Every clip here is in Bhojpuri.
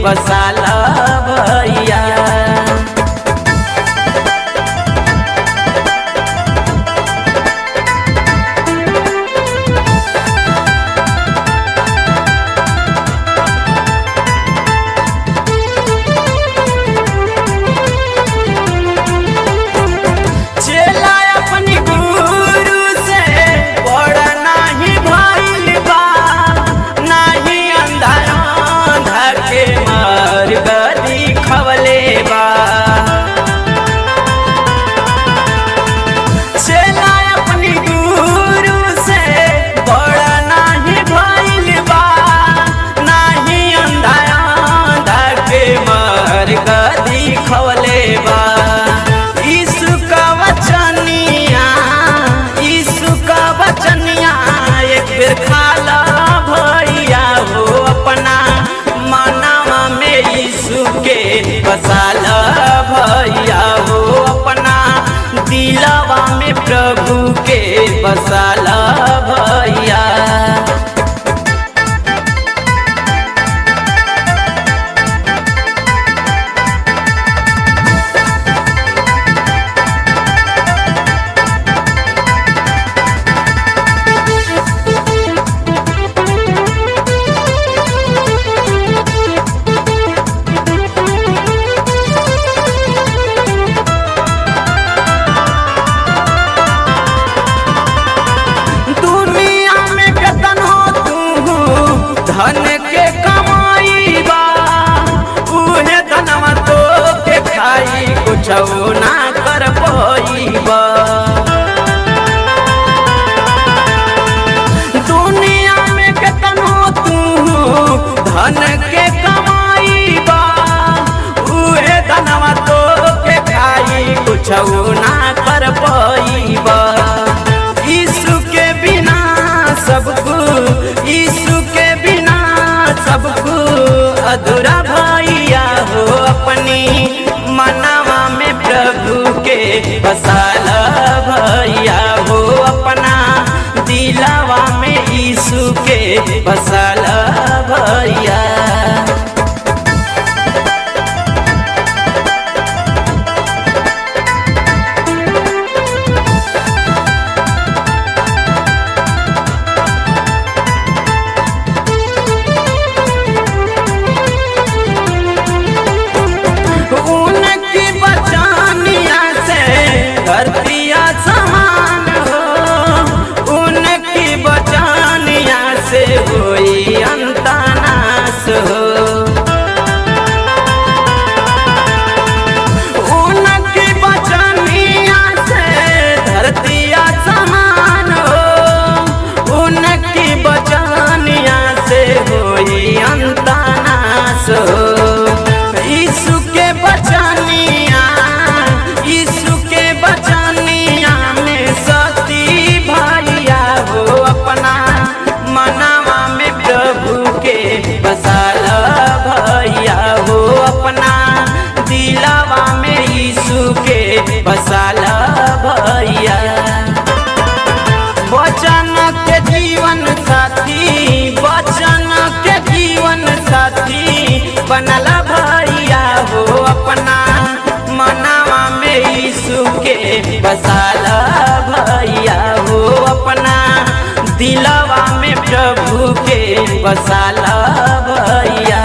बसाला भैया। खाला भैया हो अपना मनवा में यीशु के बसाला भैया हो अपना दिलवा में प्रभु के बसाला भैया। धन के कमाई बा उहे धनवा तो के खाई कुछ ना कर पाईबा। दुनिया में केतनो तू धन के कमाई बा उहे धनवा तो के खाई कुछ ना कर पाईबा। यीशु के बिना सबको यीशु के बिना सबको अधूरा भैया हो अपनी मनवा में प्रभु के बसाला भैया हो अपना दिलवा में यीशु के बसाला भैया। धरतिया समान हो उनकी बचानिया से होई अंतनाश हो। उनकी बचानिया से धरतिया समान हो उनकी बचानिया से होई अंतनाश हो। यीशु के बचानिया यीशु के बचानिया में सती भैया हो अपना मनवा में प्रभु के बसाला भैया हो अपना दिलवा में यीशु के बसाला भैया। वचन के जीवन साथी वचन के जीवन साथी बनला भैया हो अपना मनवा में यीशु के बसाला भैया हो अपना दिलवा में प्रभु के बसाला भैया।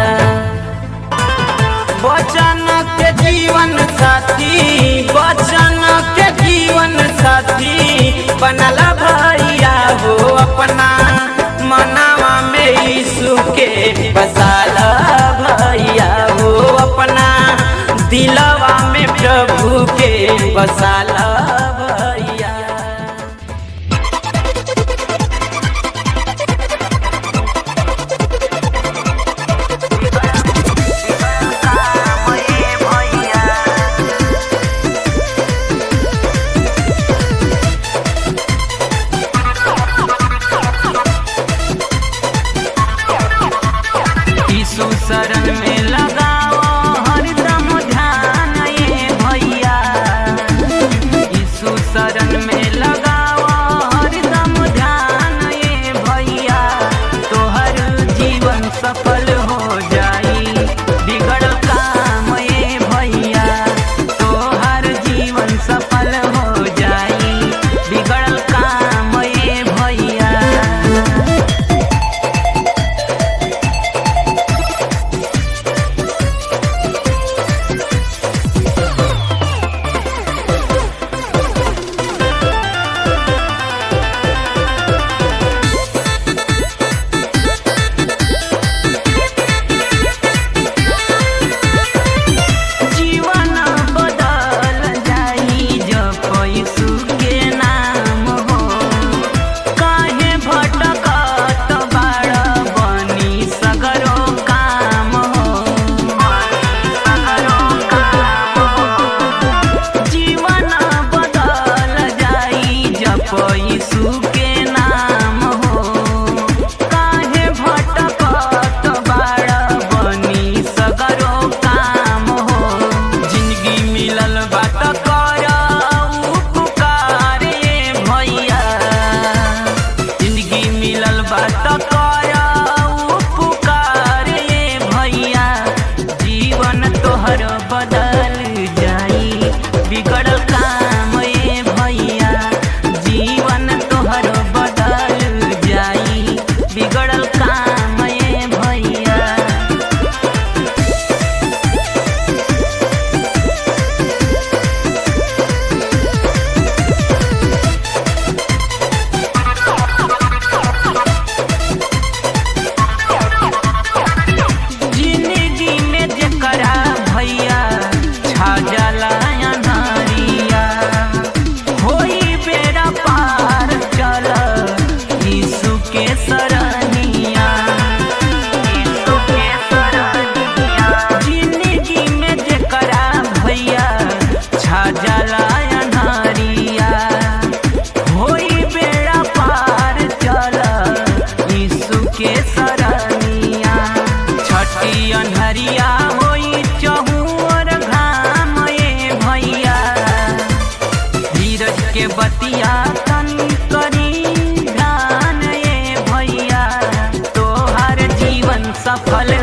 वचन के जीवन साथी वचन के जीवन साथी बनला भैया हो अपना मनवा में यीशु के बसाला भैया हो अपना दिलवा में प्रभु के बसाला भैया। यीशु शरण में लगाओ हरदम ध्यान ये भैया। यीशु शरण में लगाओ हरदम ध्यान ये भैया। तोहर जीवन सफल हो जाई सफल